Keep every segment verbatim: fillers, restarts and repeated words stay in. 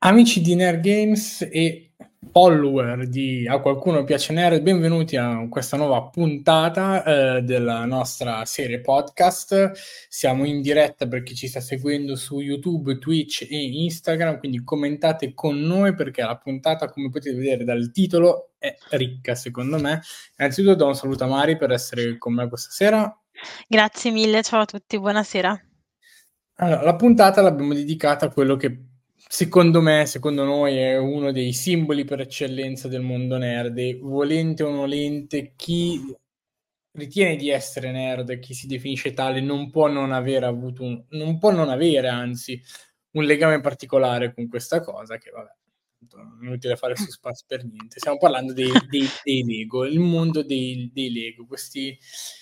Amici di Nerd Games e follower di A Qualcuno Piace Nerd, benvenuti a questa nuova puntata eh, della nostra serie podcast. Siamo in diretta per chi ci sta seguendo su YouTube, Twitch e Instagram, quindi commentate con noi perché la puntata, come potete vedere dal titolo, è ricca secondo me. Innanzitutto do un saluto a Mari per essere con me questa sera. Grazie mille, ciao a tutti, buonasera. Allora, la puntata l'abbiamo dedicata a quello che secondo me, secondo noi, è uno dei simboli per eccellenza del mondo nerd. E volente o nolente, chi ritiene di essere nerd, chi si definisce tale, non può non avere avuto un, non può non avere, anzi, un legame particolare con questa cosa, che vabbè, non è inutile fare suspense per niente. Stiamo parlando dei, dei, dei Lego, il mondo dei, dei Lego, questi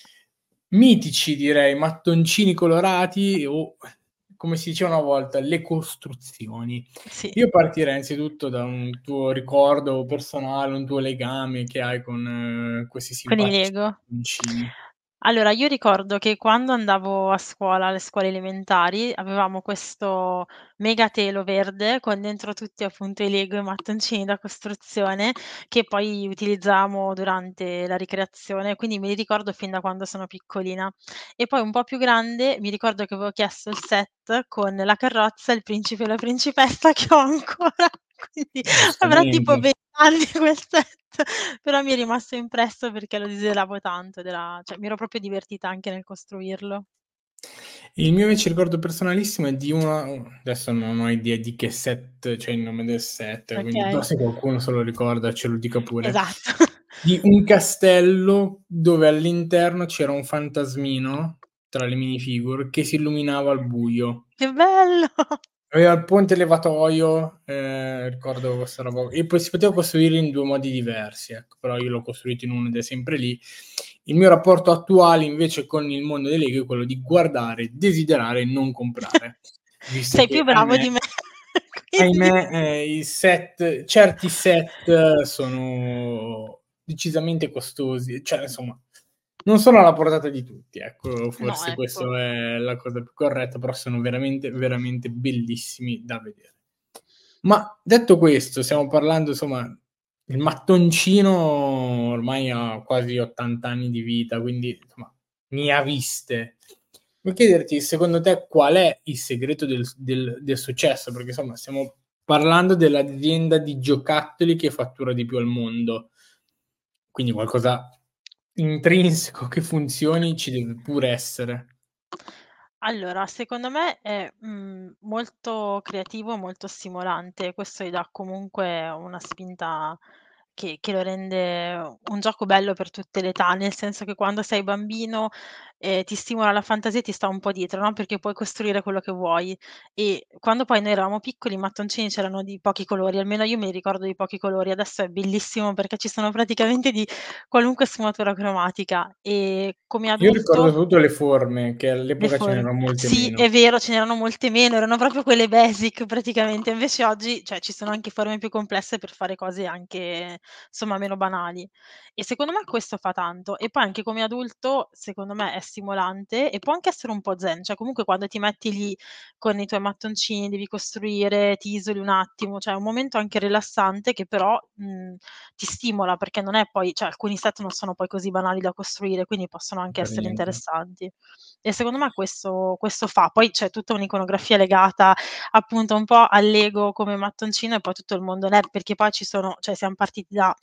mitici, direi, mattoncini colorati o, come si diceva una volta, le costruzioni. Sì. Io partirei innanzitutto da un tuo ricordo personale, un tuo legame che hai con eh, questi Con i simpatici Lego? mattoncini. Allora, io ricordo che quando andavo a scuola, alle scuole elementari, avevamo questo mega telo verde con dentro tutti appunto i Lego e i mattoncini da costruzione che poi utilizzavamo durante la ricreazione, quindi me li ricordo fin da quando sono piccolina. E poi un po' più grande mi ricordo che avevo chiesto il set con la carrozza, il principe e la principessa che ho ancora, quindi avrà tipo Giustamente. venti anni quel set, però mi è rimasto impresso perché lo desideravo tanto ed era cioè mi ero proprio divertita anche nel costruirlo. Il mio invece ricordo personalissimo è di una, adesso non ho idea di che set, cioè il nome del set, quindi però Okay. se qualcuno se lo ricorda ce lo dica pure. Esatto. Di un castello dove all'interno c'era un fantasmino tra le minifigure che si illuminava al buio. Che bello! Aveva il ponte levatoio, eh, ricordo questa roba, e poi si poteva costruire in due modi diversi, ecco, però io l'ho costruito in uno ed è sempre lì. Il mio rapporto attuale invece con il mondo dei Lego è quello di guardare, desiderare e non comprare, visto Sei che più bravo ahimè, di me, quindi ahimè eh, i set, certi set sono decisamente costosi, cioè insomma non sono alla portata di tutti, ecco, no, forse questa ecco. è la cosa più corretta, però sono veramente, veramente bellissimi da vedere. Ma detto questo, stiamo parlando, insomma, il mattoncino ormai ha quasi ottanta anni di vita, quindi insomma, ne ha viste. Vuoi chiederti, secondo te, qual è il segreto del, del, del successo? Perché insomma, stiamo parlando dell'azienda di giocattoli che fattura di più al mondo, quindi qualcosa intrinseco che funzioni ci deve pure essere. Allora, secondo me è, mhmm, molto creativo, molto stimolante. Questo gli dà comunque una spinta che che lo rende un gioco bello per tutte le età, nel senso che quando sei bambino, ehm, ti stimola la fantasia e ti sta un po' dietro, no, perché puoi costruire quello che vuoi. E quando poi noi eravamo piccoli i mattoncini c'erano di pochi colori, almeno io me li ricordo di pochi colori. Adesso è bellissimo perché ci sono praticamente di qualunque sfumatura cromatica e come Io ricordo adulto soprattutto le forme, che le all'epoca ce form n'erano molte sì, meno. è vero, ce n'erano molte meno, erano proprio quelle basic praticamente. Invece oggi, cioè, ci sono anche forme più complesse per fare cose anche, insomma, meno banali. E secondo me questo fa tanto. E poi anche come adulto, secondo me è stimolante e può anche essere un po' zen, cioè comunque quando ti metti lì con i tuoi mattoncini, devi costruire, ti isoli un attimo, cioè è un momento anche rilassante che però, mhmm, ti stimola perché non è poi cioè alcuni set non sono poi così banali da costruire, quindi possono anche Per essere niente. interessanti. E secondo me questo questo fa. Poi c'è tutta un'iconografia legata appunto un po' al Lego come mattoncino e poi tutto il mondo nerd, perché poi ci sono cioè siam partiti da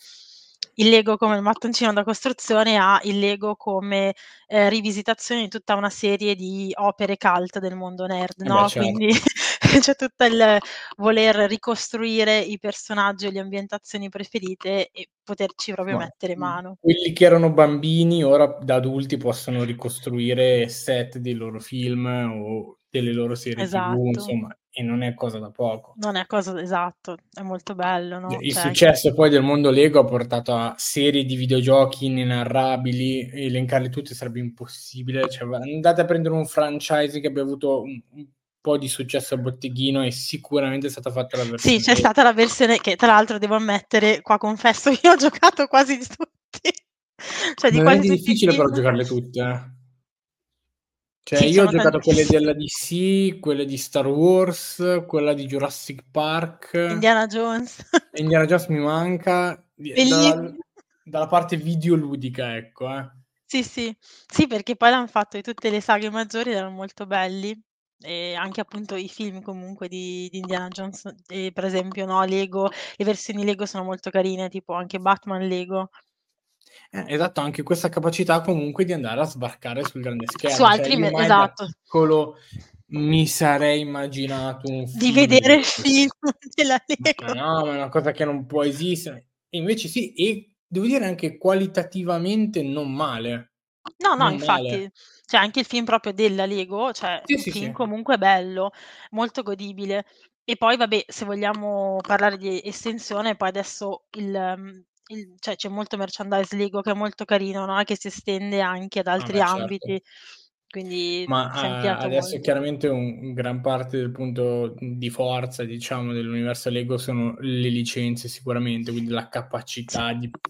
il Lego come il mattoncino da costruzione a il Lego come, ehm, rivisitazione di tutta una serie di opere cult del mondo nerd, Eh beh, no, quindi certo. c'è tutta il voler ricostruire i personaggi o le ambientazioni preferite e poterci proprio Ma, mettere mhmm, mano. quelli che erano bambini ora da adulti possono ricostruire set dei loro film o delle loro serie T V, Esatto. insomma, e non è cosa da poco. Non è cosa esatto, è molto bello, Cioè, no, il cioè anche successo poi del mondo Lego ha portato a serie di videogiochi inenarrabili, elencarli tutti sarebbe impossibile, cioè va andate a prendere un franchise che abbia avuto un un po' di successo a botteghino e sicuramente è stata fatta la sì, versione c'è Lego. stata la versione che tra l'altro devo ammettere, qua confesso che ho giocato quasi di tutti, cioè di Non è quasi neanche tutti i difficile però film. giocarle tutte, eh. Cioè Sì, io ho sono giocato quelle tantissimi. della D C, quelle di Star Wars, quella di Jurassic Park. Indiana Jones. Indiana Jones mi manca, di dalla Bellissi dalla parte videoludica, ecco, eh. Sì, sì. Sì, perché poi l'han fatto di tutte le saghe maggiori ed erano molto belli. E anche appunto i film comunque di di Indiana Jones, ehm, per esempio, no, Lego, le versioni Lego sono molto carine, tipo anche Batman Lego. Eh, esatto, anche questa capacità comunque di andare a sbarcare sul grande Su schermo. Cioè altri io me mai da esatto. piccolo mi sarei immaginato un Di film vedere il Lego. film della Ma ma Lego. no, ma è una cosa che non può esistere. E invece sì, e devo dire anche qualitativamente non male. No, no, Non male. infatti, cioè anche il film proprio della Lego, cioè Sì, un sì, film sì. comunque bello, molto godibile. E poi vabbè, se vogliamo parlare di estensione, poi adesso il mhmm, il cioè c'è molto merchandise Lego che è molto carino, no, che si estende anche ad Ah altri beh, certo. ambiti, quindi Ma, si è a ampliato adesso molto. chiaramente un gran parte del punto di forza, diciamo, dell'universo Lego sono le licenze sicuramente, quindi la Sì. capacità di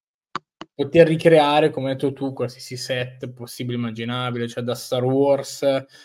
poter ricreare, come hai detto tu, qualsiasi set possibile e immaginabile, cioè da Star Wars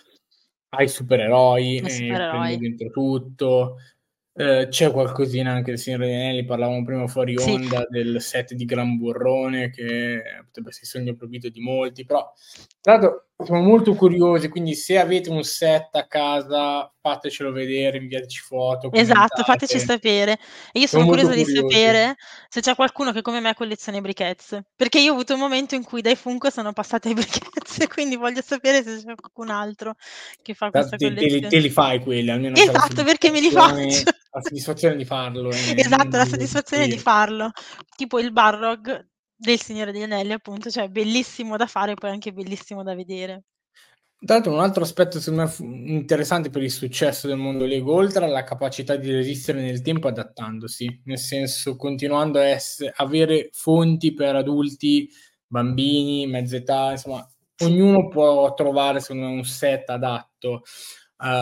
ai supereroi, I e prende supereroi. dentro tutto. Ehm, c'è qualcosina anche del Signore degli Anelli, parlavamo prima fuori Sì. onda del set di Gran Burrone che potrebbe essere il sogno proibito di molti, però tra l'altro siamo molto curiosi, quindi se avete un set a casa fatecelo vedere, inviateci foto, Esatto, fateci commentate. sapere. E io Siamo sono molto curiosa di curiosi. sapere se c'è qualcuno che come me colleziona i briquettes, perché io ho avuto un momento in cui dai Funko sono passata ai briquettes e quindi voglio sapere se c'è qualcun altro che fa Tanto questa te te li collezione. te li fai quelli, almeno c'hai la Esatto, perché me li faccio. soddisfazione la soddisfazione di farlo e non Esatto, la di soddisfazione di costruire. farlo. Tipo il Balrog del Signore degli Anelli appunto, cioè bellissimo da fare, poi anche bellissimo da vedere. Tra l'altro un altro aspetto secondo me fu interessante per il successo del mondo Lego, oltre alla capacità di resistere nel tempo adattandosi, nel senso continuando a esse avere fonti per adulti, bambini, mezza età, insomma Sì, ognuno può trovare secondo me un set adatto a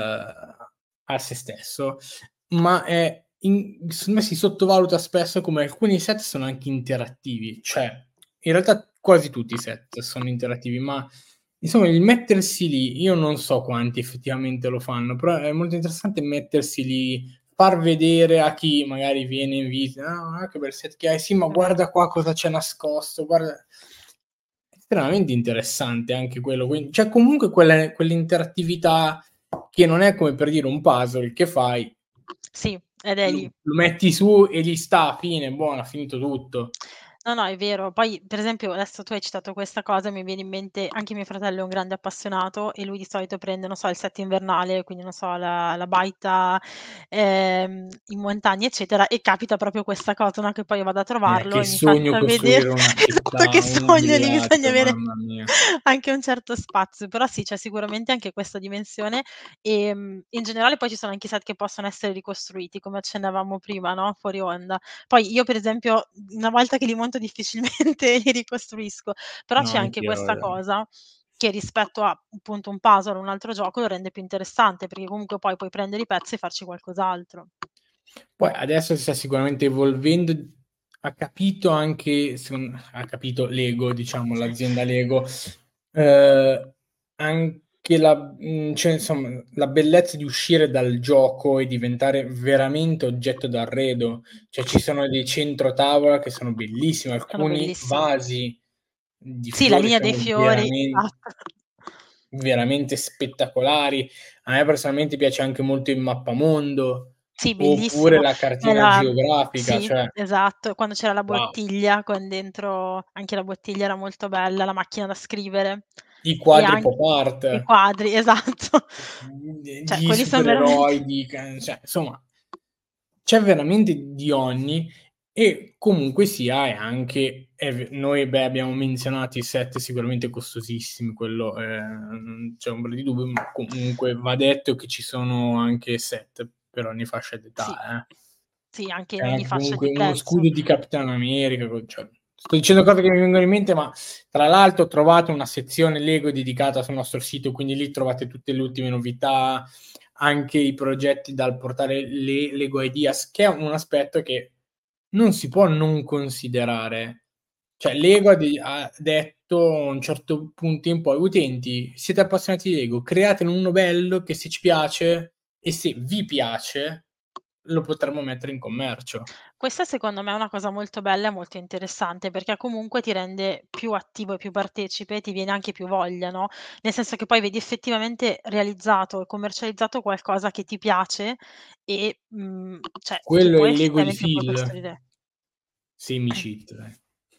al a se stesso, ma è in secondo me si sottovaluta spesso come alcuni set sono anche interattivi, cioè in realtà quasi tutti i set sono interattivi, ma insomma il mettersi lì, io non so quanti effettivamente lo fanno, però è molto interessante mettersi lì, far vedere a chi magari viene in visita: "Ah, che bel set che hai, sì, ma guarda qua cosa c'è nascosto, guarda" estremamente interessante anche quello, quin cioè comunque quelle quell'interattività che non è come per dire un puzzle che fai sì, ed è lo lì. lo metti su e gli sta, fine, buona, finito tutto. No, no, è vero. Poi, per esempio, adesso tu hai citato questa cosa, mi viene in mente anche mio fratello è un grande appassionato e lui di solito prende, non so, il set invernale, quindi non so, la la baita, ehm, in montagna, eccetera, e capita proprio questa cosa, no, che poi io vado a Eh, trovarlo che e mi sogno faccia vedere costruire una esatto, che città, un sogno, lì bisogna villaggio, avere mamma mia. anche un certo spazio. Però sì, c'è sicuramente anche questa dimensione. Ehm, in generale poi ci sono anche i set che possono essere ricostruiti, come accennavamo prima, no, fuori onda. Poi io per esempio, mhmm, una volta che li monto difficilmente li ricostruisco, però No, c'è anche anch'io questa guarda. cosa che rispetto a, appunto, un puzzle o un altro gioco lo rende più interessante, perché comunque poi puoi prendere i pezzi e farci qualcos'altro. Poi adesso si sta sicuramente evolvendo, ha capito anche secon ha capito Lego, diciamo, Sì, l'azienda Lego, ehm, anche la mhmm, cioè insomma, la bellezza di uscire dal gioco e diventare veramente oggetto d'arredo. Cioè ci sono dei centro tavola che sono bellissimi, sono alcuni bellissimi. vasi di Sì, la fiori linea dei sono fiori, veramen esatto. veramente spettacolari. A me personalmente piace anche molto il mappamondo, Sì, oppure bellissimo. la È cartina la geografica, sì, cioè esatto, quando c'era la wow. bottiglia con dentro anche la bottiglia era molto bella, la macchina da scrivere I e quadri anche pop art, i quadri, esatto. mhmm, de Cioè di quelli son veramente supereroi, di ca cioè insomma c'è veramente di ogni e comunque sia è anche è v noi beh, abbiamo menzionato i set sicuramente costosissimi, quello, ehm, non c'è ombra di dubbio, ma comunque va detto che ci sono anche set per ogni fascia sì, d'età, eh. sì, anche in C'è ogni anche fascia comunque di uno prezzo. scudo di Capitan America, co cioè sto dicendo cose che mi vengono in mente, ma tra l'altro trovate una sezione Lego dedicata sul nostro sito, quindi lì trovate tutte le ultime novità, anche i progetti dal portare le Lego Ideas, che è un aspetto che non si può non considerare. Cioè Lego ha, de- ha detto a un certo punto in poi, utenti, siete appassionati di Lego, createne uno bello che se ci piace e se vi piace lo potremmo mettere in commercio. Questa secondo me è una cosa molto bella e molto interessante, perché comunque ti rende più attivo e più partecipe, ti viene anche più voglia, no, nel senso che poi vedi effettivamente realizzato e commercializzato qualcosa che ti piace e, mhmm, cioè che Quello è puoi il Lego di effettivamente poi Phil, costruire. semi-cheat, dai.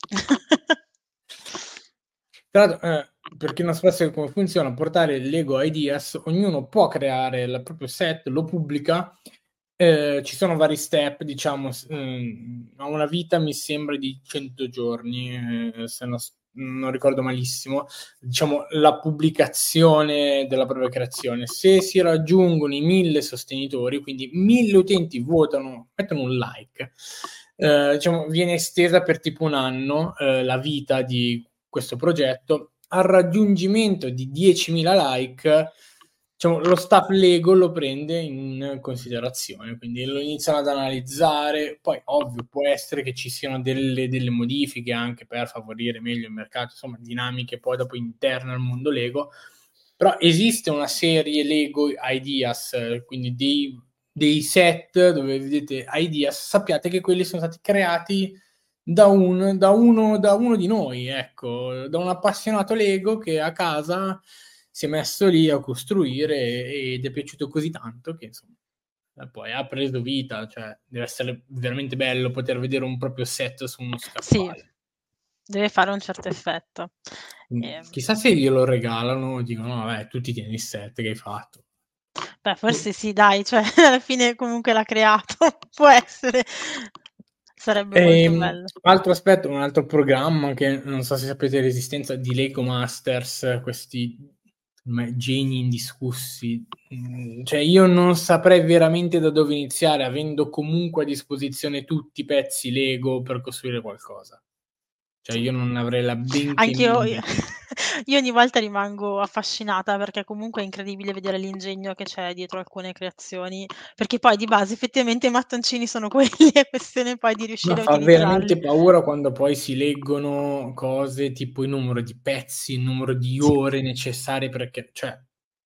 Tra l'altro, eh, per chi non sapesse come funziona, portare il Lego Ideas, ognuno può creare il proprio set, lo pubblica, eh, ci sono vari step, diciamo, s- mm, ha una vita mi sembra di cento giorni, eh, se non, s- non ricordo malissimo, diciamo, la pubblicazione della propria creazione. Se si raggiungono i mille sostenitori, quindi mille utenti votano, mettono un like, eh, diciamo, viene estesa per tipo un anno, eh, la vita di questo progetto. Al raggiungimento di diecimila like, diciamo, lo staff Lego lo prende in considerazione, quindi lo iniziano ad analizzare. Poi, ovvio, può essere che ci siano delle, delle modifiche anche per favorire meglio il mercato, insomma, dinamiche poi dopo interne al mondo Lego. Però esiste una serie Lego Ideas, eh, quindi dei, dei set dove vedete Ideas, sappiate che quelli sono stati creati da, un, da, uno, da uno di noi, ecco, da un appassionato Lego che a casa si è messo lì a costruire ed è piaciuto così tanto che insomma poi ha preso vita, cioè deve essere veramente bello poter vedere un proprio set su uno Sì, scaffale. deve fare un certo effetto. Mm, Ehm, chissà se glielo regalano, dicono, vabbè, tu ti tieni il set che hai fatto. beh, Boh. forse sì dai, cioè alla fine comunque l'ha creato, può essere. Sarebbe molto Ehm, bello. altro aspetto, un altro programma che non so se sapete l'esistenza di Lego Masters, questi me- geni indiscussi. Mm, Cioè, io non saprei veramente da dove iniziare, avendo comunque a disposizione tutti i pezzi Lego per costruire qualcosa. Cioè, Sì. io non avrei la benché Anch'io minima io idea. io ogni volta rimango affascinata perché comunque è incredibile vedere l'ingegno che c'è dietro alcune creazioni, perché poi di base effettivamente i mattoncini sono quelli, è questione poi di No, riuscire a fa utilizzarli. veramente paura quando poi si leggono cose tipo il numero di pezzi, il numero di Sì. ore necessarie perché, cioè,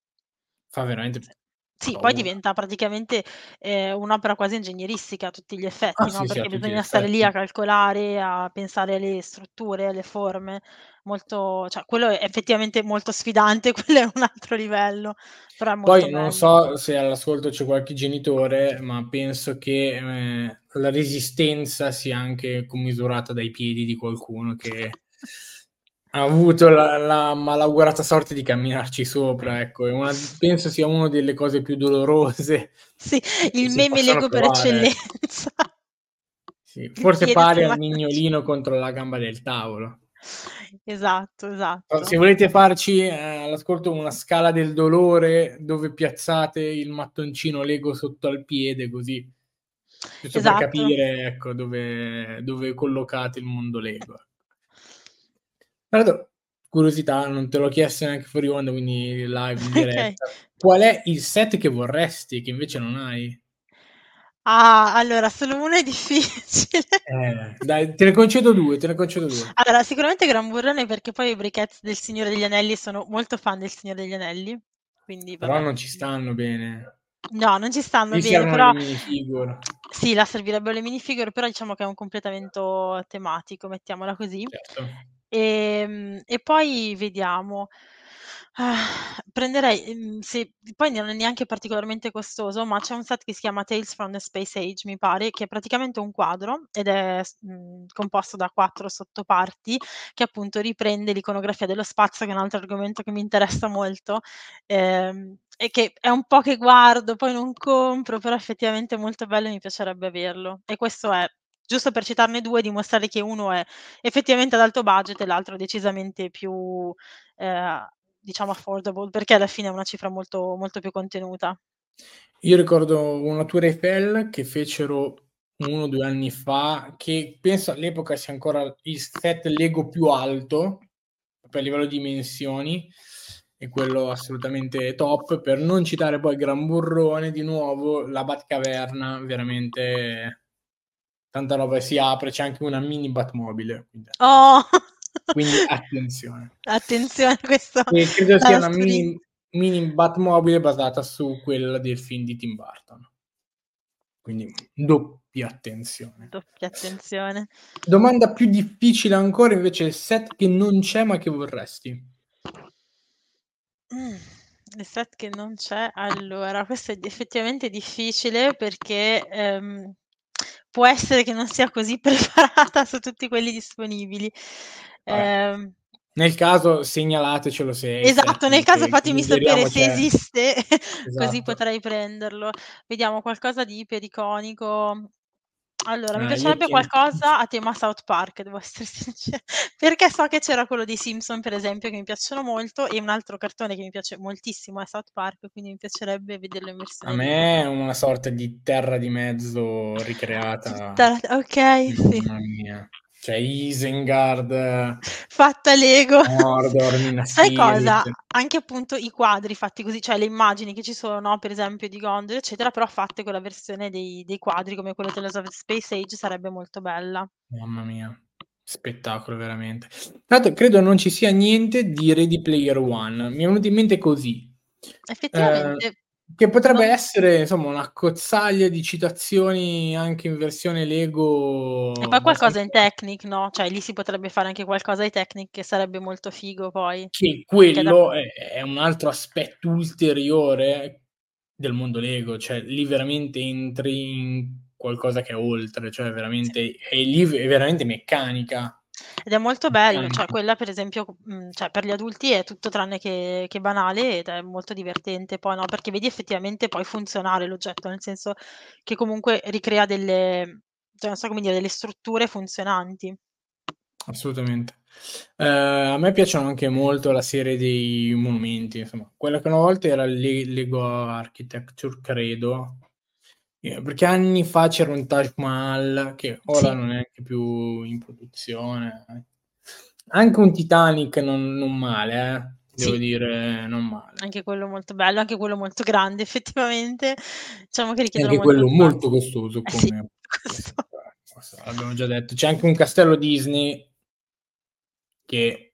fa veramente Sì. Sì, poi paura. diventa praticamente, ehm, un'opera quasi ingegneristica a tutti gli Ah effetti, no, sì, sì, a perché tutti gli bisogna stare lì effetti. a calcolare, a pensare alle strutture, alle forme, molto cioè quello è effettivamente molto sfidante, quello è un altro livello, però è molto Poi non bello. so se all'ascolto c'è qualche genitore, ma penso che eh, la resistenza sia anche commisurata dai piedi di qualcuno che ha avuto la, la malaugurata sorte di camminarci sopra. Ecco, è una- penso sia una delle cose più dolorose Sì, che il si meme possano Lego per provare. Ecco. eccellenza. Sì, Il forse piede pari sul al mattoncino. mignolino contro la gamba del tavolo. Esatto, Se esatto. volete farci eh, all'ascolto una scala del dolore dove piazzate il mattoncino Lego sotto al piede, così, giusto per Esatto. capire ecco, dove, dove collocate il mondo Lego. Tra l'altro, curiosità, non te l'ho chiesto neanche fuori onda, quindi live in Okay. diretta. Qual è il set che vorresti, che invece non hai? Ah, allora solo uno è difficile. Eh, dai, te ne concedo due, te ne concedo due. Allora, sicuramente Gran Burrone perché poi i briquettes del Signore degli Anelli sono molto fan del Signore degli Anelli, quindi Però vabbè. non ci stanno bene. No, non ci stanno Lì bene, servono le però minifigure. sì, là servirebbero le minifigure, però diciamo che è un completamento tematico, mettiamola così. Certo. Ehm, e poi vediamo. Ah, prenderei, ehm, se poi non è neanche particolarmente costoso, ma c'è un set che si chiama Tales from the Space Age, mi pare, che è praticamente un quadro ed è s mhmm, composto da quattro sottoparti, che appunto riprende l'iconografia dello spazio, che è un altro argomento che mi interessa molto, ehm, e che è un po' che guardo, poi non compro, però effettivamente è molto bello e mi piacerebbe averlo. E questo è giusto per citarne due, dimostrare che uno è effettivamente ad alto budget e l'altro decisamente più, ehm, diciamo affordable, perché alla fine è una cifra molto molto più contenuta. Io ricordo una Tour Eiffel che fecero uno o due anni fa, che penso all'epoca sia ancora il set Lego più alto, proprio a livello di dimensioni, e quello assolutamente top, per non citare poi Gran Burrone, di nuovo, la Batcaverna, veramente tanta roba, si apre, c'è anche una mini Batmobile, quindi Oh! quindi attenzione. Attenzione, questo E credo sia dalla una scuri mini mini Batmobile basata su quella del film di Tim Burton. Quindi doppia attenzione. Doppia attenzione. Domanda più difficile ancora invece, il set che non c'è ma che vorresti. Mh, il set che non c'è, allora questo è d effettivamente difficile perché, ehm, può essere che non sia così preparata su tutti quelli disponibili. Vabbè, Ehm nel caso segnalatecelo se è il set Esatto, nel caso che fatemi sapere desideriamo se c'è. esiste, così Esatto. potrei prenderlo. Vediamo qualcosa di ipericonico. Allora, mi Ah, io piacerebbe ti qualcosa a tema South Park, devo essere since perché so che c'era quello dei Simpson, per esempio, che mi piacciono molto, e un altro cartone che mi piace moltissimo è South Park, quindi mi piacerebbe vederlo in A versione me livida. è una sorta di terra di mezzo ricreata, Tutta okay, sì. mamma mia. Cioè Isengard, Fatta Lego. Mordor, Minas Sai cosa? Tirith. Anche appunto i quadri fatti così, cioè le immagini che ci sono, no, per esempio di Gondor, eccetera, però fatte con la versione dei dei quadri come quello Tales of the Space Age sarebbe molto bella. Mamma mia, spettacolo veramente. Tanto credo non ci sia niente di Ready Player One. Mi è venuto in mente così, ehm, Effettivamente che potrebbe non essere insomma un'accozzaglia di citazioni anche in versione e Lego poi qualcosa in abbastanza. Technic, no, cioè lì si potrebbe fare anche qualcosa ai Technic che sarebbe molto figo poi. Che Che da quello è è un altro aspetto ulteriore del mondo Lego, cioè lì veramente entri in qualcosa che è oltre, cioè sì. veramente e lì è veramente meccanica. Ed è molto bello, cioè Meccanica. quella per esempio, mhmm, cioè per gli adulti è tutto tranne che che banale ed è molto divertente poi, no, perché vedi effettivamente poi funzionare l'oggetto, nel senso che comunque ricrea delle cioè non so come dire, delle strutture funzionanti. Assolutamente. Ehm, a me piacciono anche molto la serie dei monumenti, insomma, quella che una volta era Le Lego Architecture credo, ehm, perché anni fa c'era un Taj Mahal che ora Sì, non è neanche più in produzione. Anche un Titanic non non male, eh, devo sì, dire, non male. anche quello molto bello, anche quello molto grande effettivamente. Diciamo che E richiedono anche molto quello spazio. molto costoso Eh sì, come questo questo l'abbiamo già detto. C'è anche un castello Disney che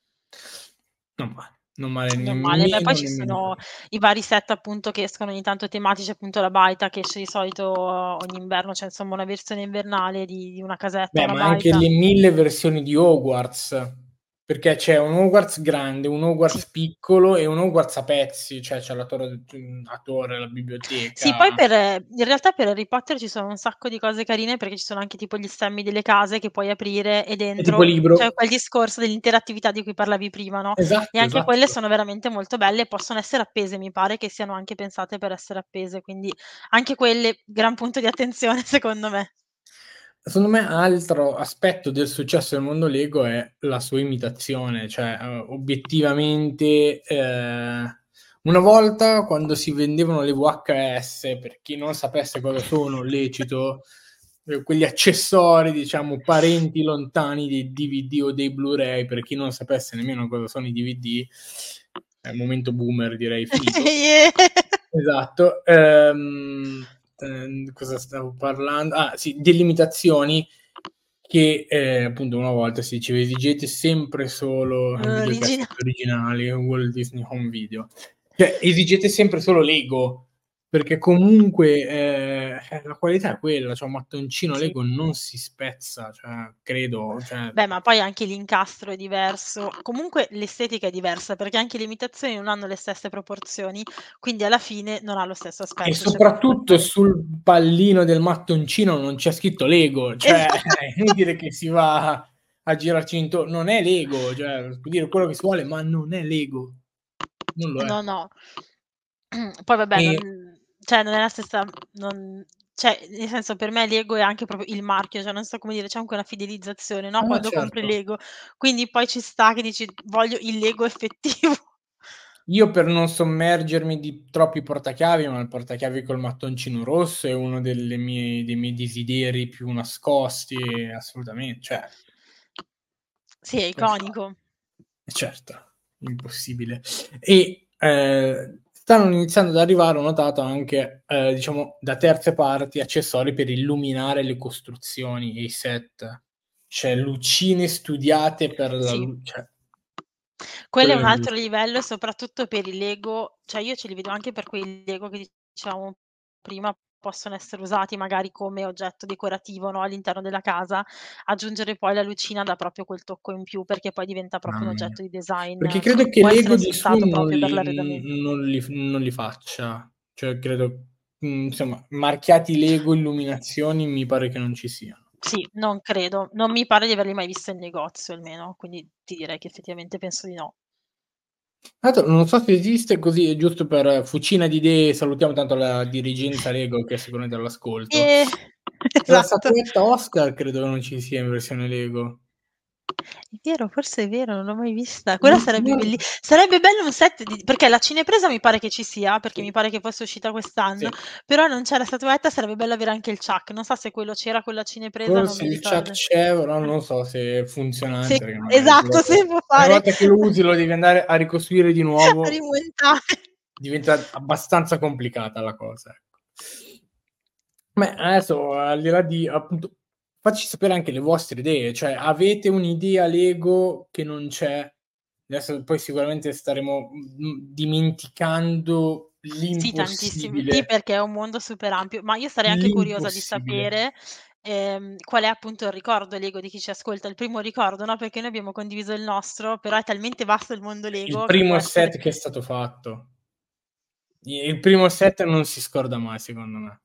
non male, non male non male. Beh, poi nemmeno, ci nemmeno sono quello. i vari set appunto che escono ogni tanto tematici, appunto la baita che esce di solito ogni inverno, c'è insomma una versione invernale di di una casetta, Beh, una ma anche baita. le mille versioni di Hogwarts, perché c'è un Hogwarts grande, un Sì. Hogwarts piccolo e un Hogwarts a pezzi, cioè c'è la torre mhmm, la torre, la Sì, poi biblioteca. per in realtà per Harry Potter ci sono un sacco di cose carine, perché ci sono anche tipo gli stemmi delle case che puoi aprire e È tipo dentro c'è libro. quel discorso dell'interattività di cui parlavi prima, no, e Esatto, anche quelle esatto. sono veramente molto belle e possono essere appese, mi pare che siano anche pensate per essere appese, quindi anche quelle gran punto di attenzione secondo me. Secondo me altro aspetto del successo del mondo Lego è la sua imitazione, cioè, uhm, obiettivamente, ehm, una volta quando si vendevano le V H S, per chi non sapesse cosa sono, lecito, ehm, quegli accessori, diciamo, parenti lontani dei D V D o dei Blu-ray, per chi non sapesse nemmeno cosa sono i D V D, è un momento boomer direi finito. Yeah. Esatto, ehm, ehm, cosa stavo parland ah sì, delle imitazioni che, ehm, appunto una volta si diceva: "Esigete sempre solo Origina videocassette originali, Walt Disney Home Video." Cioè, esigete sempre solo Lego, perché comunque, ehm, eh, la qualità è quella, cioè un mattoncino sì. Lego non si spezza, cioè credo, cioè Beh, ma poi anche l'incastro è diverso. Comunque l'estetica è diversa, perché anche le imitazioni non hanno le stesse proporzioni, quindi alla fine non ha lo stesso e aspetto secondo soprattutto me. sul pallino del mattoncino non c'è scritto Lego, cioè Esa è inutile che si va a girarci intorno. Non è Lego, cioè puoi dire quello che si vuole, ma non è Lego, non lo è. no, no. Poi vabbè, E non cioè non è la stessa non cioè, nel senso per me Lego è anche proprio il marchio, cioè non so come dire, c'è anche una fidelizzazione, no, ah quando compri certo. Lego, quindi poi ci sta che dici: "Voglio il Lego effettivo." Io per non sommergermi di troppi portachiavi, ma il portachiavi col mattoncino rosso è uno delle mie dei miei desideri più nascosti, assolutamen cioè Sì, è come si fa? iconico. Eh certo, impossibile. E, ehm stanno iniziando ad arrivare, ho notato anche, ehm, diciamo da terze parti, accessori per illuminare le costruzioni e i set. Cioè lucine studiate per la Sì. lu cioè Quello è quello un è altro bellissimo. livello, soprattutto per i Lego, cioè io ce li vedo anche per quei Lego che dicevamo prima, possono essere usati magari come oggetto decorativo, no, all'interno della casa, aggiungere poi la lucina dà proprio quel tocco in più, perché poi diventa proprio un Mamma mia. oggetto di design, Perché credo che può Lego essere di su sfruttato non proprio per li l'arredamento. mhmm, non li f non li faccia. Cioè credo, mhmm, insomma, marchiati Lego illuminazioni mi pare che non ci siano. Sì, non credo. Non mi pare di averli mai visto in negozio almeno, quindi ti direi che effettivamente penso di no. Tra l'altro non so se esiste, così giusto per fucina di idee, salutiamo tanto la dirigenza Lego che sicuramente è all'ascolto. Eh, La esatto. statuetta Oscar credo non ci sia in versione Lego. È vero, forse è vero, non l'ho mai vista. Quella Non sarebbe non belli sarebbe bello un set di perché la cinepresa mi pare che ci sia, perché mi Sì, pare che fosse uscita quest'anno, sì. però non c'è la statuetta, sarebbe bello avere anche il Chuck. Non so se quello c'era con la cinepresa, non Forse mi il Chuck ricordo. c'è, però non so se è Sì, funzionante, perché magari poi esatto, dopo se può ogni fare volta che lo usi lo devi andare a ricostruire di nuovo, rimontare. diventa abbastanza complicata la cosa, ecco. Beh, adesso al di là di appunto facci sapere anche le vostre idee, cioè avete un'idea Lego che non c'è? Adesso poi sicuramente staremo, mhmm, dimenticando Sì, tantissimi. Sì, l'impossibile. perché è un mondo super ampio, ma io sarei anche curiosa di L'impossibile. sapere, ehm, qual è appunto il ricordo Lego di chi ci ascolta, il primo ricordo, no, perché noi abbiamo condiviso il nostro, però è talmente vasto il mondo Il Lego che può primo essere set che è stato fatto. I il primo set non si scorda mai secondo me.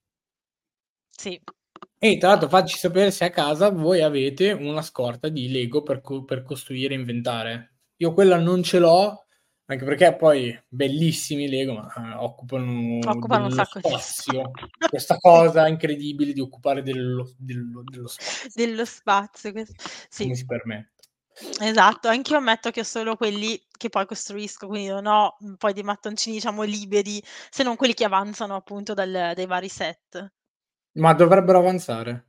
sì. E tra l'altro facci sapere se a casa voi avete una scorta di Lego per co per costruire e inventare. Io quella non ce l'ho, anche perché poi bellissimi i Lego, ma, ehm, occupano Occupano un dello sacco di spazio. spazio. Questa Sì, cosa incredibile di occupare dello dello dello spazio. dello spazio, ques sì. Come si permette? Esatto, anch'io ammetto che ho solo quelli che poi costruisco, quindi non ho, mhmm, poi dei mattoncini diciamo liberi, se non quelli che avanzano appunto dal dai vari set. Ma dovrebbero avanzare.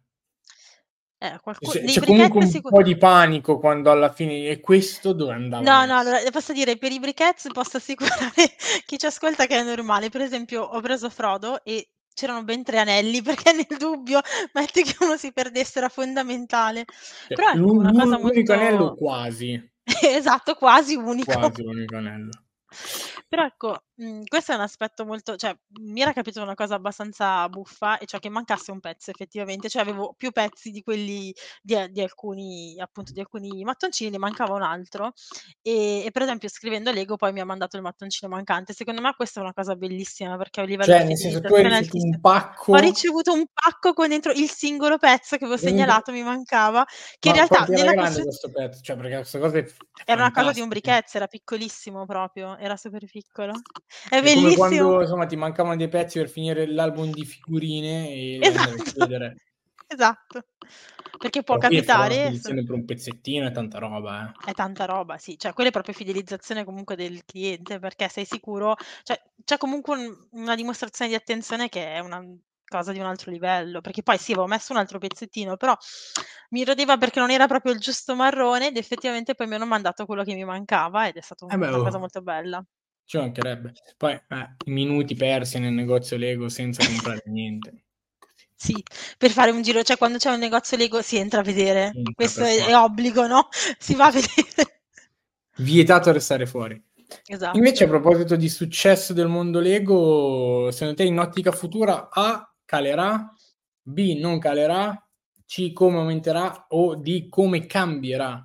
Eh, qualcu C'è dei c'è comunque briquettes un sicu po' di panico quando alla fine e questo dove andava no, no, messo? allora le posso dire per i briquettes posso assicurare chi ci ascolta che è normale. Per esempio ho preso Frodo e c'erano ben tre anelli perché nel dubbio metti che uno si perdesse era fondamentale. Cioè Però l'u ecco una l'u cosa l'unico anello molto quasi, esatto, quasi unico. quasi l'unico anello. Però ecco, mhmm, questo è un aspetto molto cioè, mi era capitata una cosa abbastanza buffa, e cioè che mancasse un pezzo effettivamente, cioè avevo più pezzi di quelli di a di alcuni appunto, di alcuni mattoncini, ne mancava un altro, e e per esempio scrivendo Lego poi mi ha mandato il mattoncino mancante. Secondo me questa è una cosa bellissima, perché a un livello di Cioè nel senso tu hai fidelizzazione ricevuto un altissimo. Ho pacco ricevuto un pacco con dentro il singolo pezzo che avevo comunque segnalato mi mancava, che in ma realtà quanto era nella grande costru questo pezzo? Cioè perché questa cosa è f è era una cosa di un fantastica. briquet, era piccolissimo proprio, era super piccolo. È È come bellissimo. quando insomma ti mancavano dei pezzi per finire l'album di figurine e le andavi a Esatto, chiedere. esatto. Perché può Però qui è fare una capitare s spedizione per un pezzettino è tanta roba, eh. è tanta roba, sì, cioè quella è proprio fidelizzazione comunque del cliente, perché sei sicuro cioè c'è comunque un una dimostrazione di attenzione che è una cosa di un altro livello, perché poi sì, avevo messo un altro pezzettino, però mi rodeva perché non era proprio il giusto marrone ed effettivamente poi mi hanno mandato quello che mi mancava ed è stato Eh beh, una cosa oh, molto bella. ci mancherebbe. Poi, eh, minuti persi nel negozio Lego senza comprare niente. Così, Sì, per fare un giro cioè quando c'è un negozio Lego si entra a vedere, entra questo per è è forza. obbligo, no, si va a Sì, sì. vedere. Vietato restare fuori. Invece a Esatto. proposito di successo del mondo Lego, secondo te in ottica futura A calerà, B non calerà, C come aumenterà o D come cambierà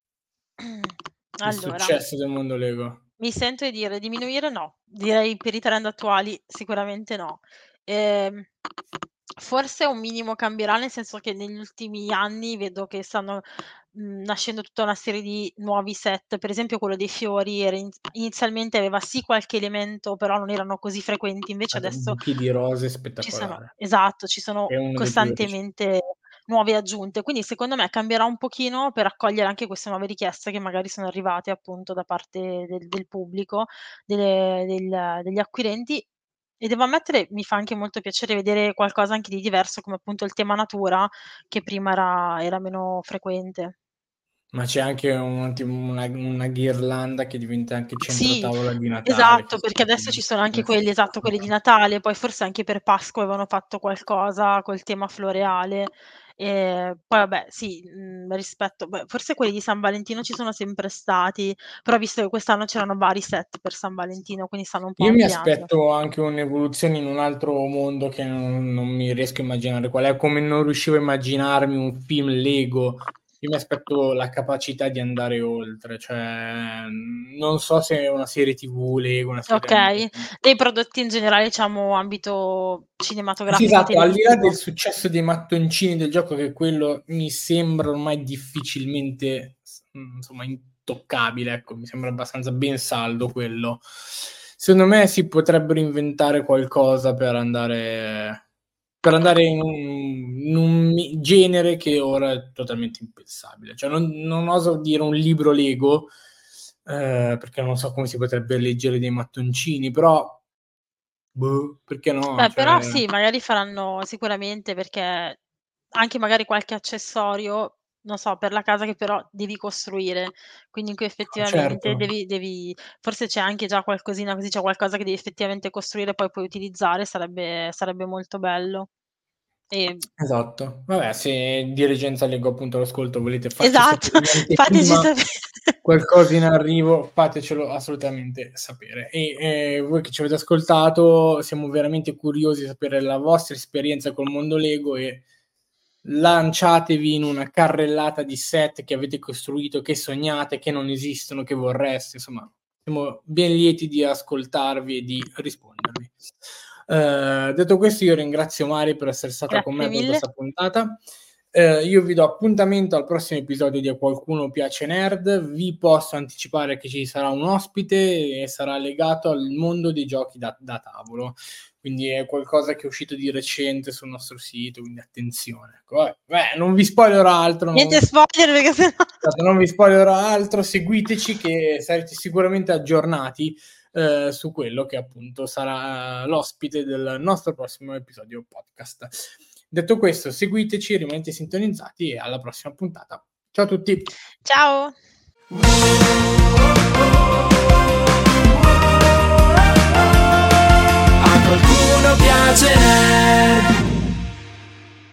il Allora, successo del mondo Lego? mi sento di dire diminuire no, direi per i trend attuali sicuramente no. Ehm, forse un minimo cambierà, nel senso che negli ultimi anni vedo che stanno, mhmm, nascendo tutta una serie di nuovi set, per esempio quello dei fiori era iniz inizialmente aveva sì qualche elemento, però non erano così frequenti, invece Guarda, adesso buchi di rose ci sono spettacolare. esatto, ci È sono uno dei più recenti. costantemente nuove aggiunte. Quindi secondo me cambierà un pochino per accogliere anche queste nuove richieste che magari sono arrivate appunto da parte del del pubblico, delle del degli acquirenti e devo ammettere mi fa anche molto piacere vedere qualcosa anche di diverso, come appunto il tema natura che prima era era meno frequente. Ma c'è anche un tipo una una ghirlanda che diventa anche centro Sì, tavola di Natale, che esatto, perché adesso ci sono anche quelli esatto, quelli di spettacolare. Natale, poi forse anche per Pasqua avevano fatto qualcosa col tema floreale. Ehm, poi vabbè sì, mhmm, rispetto beh, forse quelli di San Valentino ci sono sempre stati, però visto che quest'anno c'erano vari set per San Valentino, quindi stanno un po' Io mi ampliando. aspetto anche un'evoluzione in un altro mondo che non non mi riesco a immaginare qual è, come non riuscivo a immaginarmi un film Lego. Io mi aspetto la capacità di andare oltre, cioè, mhmm, non so se una serie T V Lego, una serie Okay, animata. dei prodotti in generale diciamo ambito Sì, cinematografico esatto, al di là del televisivo. successo dei mattoncini del gioco, che quello mi sembra ormai difficilmente s mhmm, insomma intoccabile, ecco, mi sembra abbastanza ben saldo quello. Secondo me si potrebbero inventare qualcosa per andare per andare in un in un mi genere che ora è totalmente impensabile. Cioè non non oso dire un libro Lego, ehm, perché non so come si potrebbe leggere dei mattoncini, però boh, perché no? Beh, Cioè però sì, magari faranno sicuramente perché anche magari qualche accessorio, non so, per la casa che però devi costruire, quindi in cui effettivamente certo. devi devi forse c'è anche già qualcosina così, c'è qualcosa che devi effettivamente costruire e poi puoi utilizzare, sarebbe sarebbe molto bello. Ehm Esatto. Vabbè, se di Reggenza Lego appunto l'ascolto, volete farci esatto, sapere in fateci anteprima sape qualcosa in arrivo, fatecelo assolutamente sapere. E, ehm, voi che ci avete ascoltato, siamo veramente curiosi di sapere la vostra esperienza col mondo Lego e lanciatevi in una carrellata di set che avete costruito, che sognate, che non esistono, che vorreste, insomma, siamo ben lieti di ascoltarvi e di rispondervi. Ehm, detto questo io ringrazio Mari per essere stata con Grazie me per mille. questa puntata. Ehm, io vi do appuntamento al prossimo episodio di A Qualcuno Piace Nerd. Vi posso anticipare che ci sarà un ospite e sarà legato al mondo dei giochi da da tavolo. Quindi è qualcosa che è uscito di recente sul nostro sito, quindi attenzione. Ecco, vabbè, beh, non vi spoilerò altro, Niente non spoiler perché se no non vi spoilerò altro, seguiteci che sarete sicuramente aggiornati, ehm, su quello che appunto sarà l'ospite del nostro prossimo episodio podcast. Detto questo, seguiteci, rimanete sintonizzati e alla prossima puntata. Ciao a tutti. Ciao.